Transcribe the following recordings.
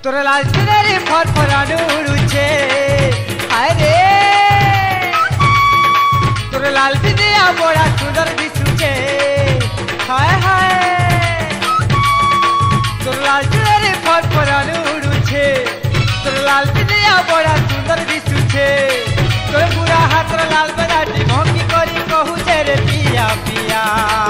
तोर लाल चुनरी फरफरानु रुचे अरे तोर लाल बिंदिया बड़ा सुंदर दिसुचे हाय हाय तोर लाल चुनरी फरफरानु रुचे तोर लाल बिंदिया बड़ा सुंदर दिसुचे तोर पूरा हाथ लाल बनाटी भंगी करी कहू रे पिया पिया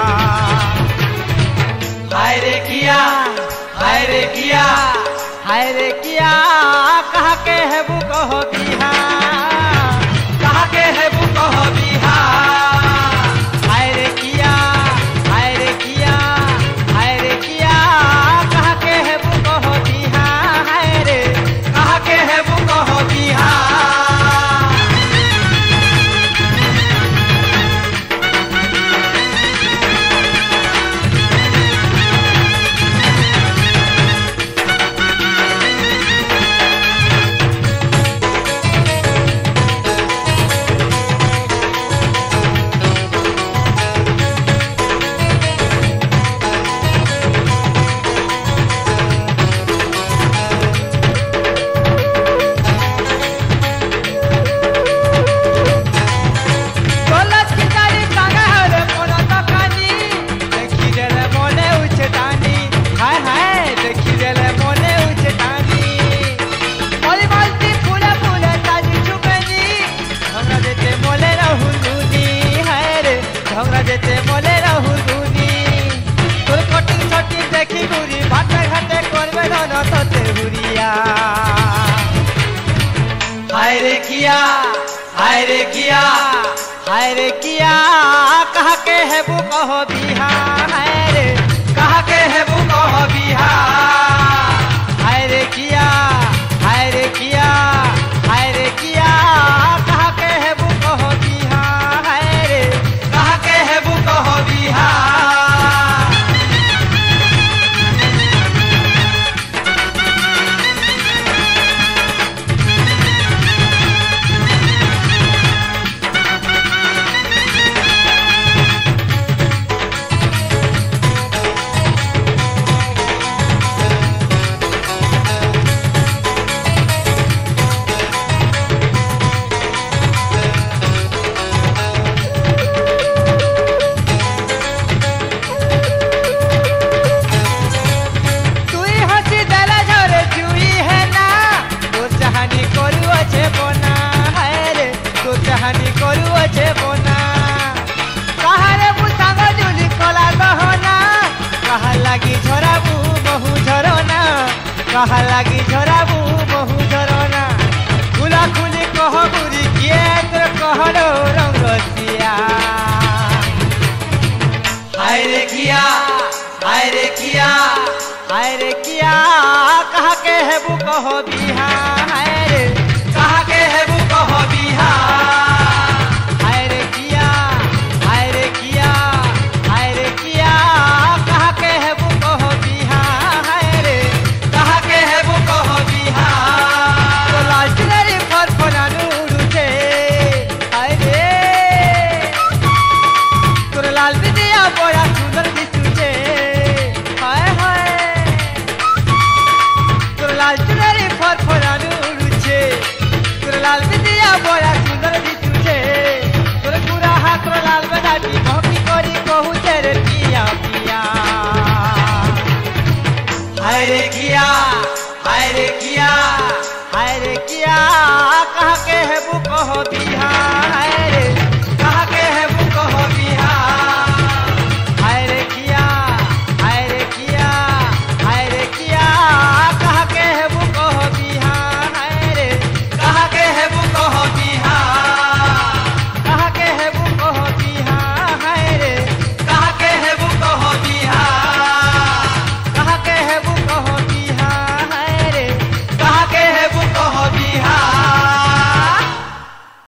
हाय रे किया हाय रे किया हाय रे किया कहा के है वो कहो बिहार कहा के है वो कहो बिहार हाय रे किया हाय रे किया हाय रे किया कहा के है वो कहो बिहार हाय रे कहा के है वो कहो बिहार देते मोले रहू दूनी तोर कटिंग छटिंग देखी गुरी भाटे घाटे करबे न तते हुरिया हाय रे किया हाय रे किया हाय रे किया कहा के है वो कहो बिहार हाय रे कहा के है वो कहो बिहार हाय रे किया हाय रे किया हाय रे किया कहा के है वो कहो बिहार हाय रे कहा के है वो कहो बिहार कहानी करू अच्छे बोना कहा रे बुसांग जुली कला दहना कहा लगी झराबू बहु झरना कहा लगी झराबू बहु झरना खुला खुली कह बुरी किए तो कहलो रंगसिया हाय रे किया हाय रे किया हाय रे किया कहा के है वो कहो बिहार हाय रे कहा के है वो कहो बिहार लाल बिंदिया बड़ा सुंदर दिसुचे हाय हाय तोर लाल चुनरी फरफरानु रुचे तोर लाल बिंदिया बड़ा सुंदर दिसुचे तोर पूरा हाथ लाल बनाटी भौंकी करी कहू रे पिया पिया हाय रे किया हाय रे किया हाय रे किया कहा के है वो कहो बिहार हाय रे